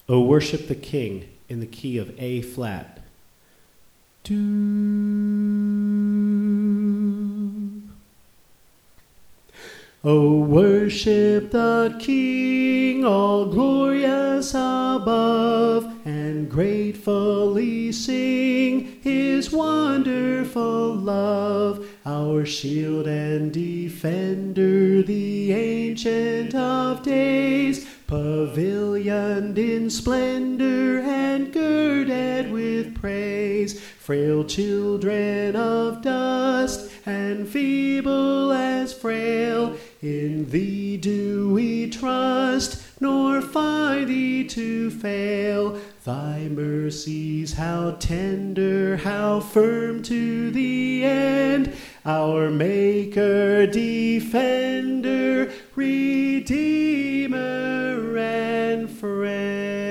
O worship the King in the key of A flat. Do. O worship the King, all glorious above, and gratefully sing his wonderful love. Our shield and defender, the Ancient of Days, pavilioned in splendor and girded with praise. Frail children of dust and feeble as frail, in thee do we trust, nor find thee to fail. Thy mercies how tender, how firm to the end, our Maker, Defender, Redeemer, and Friend.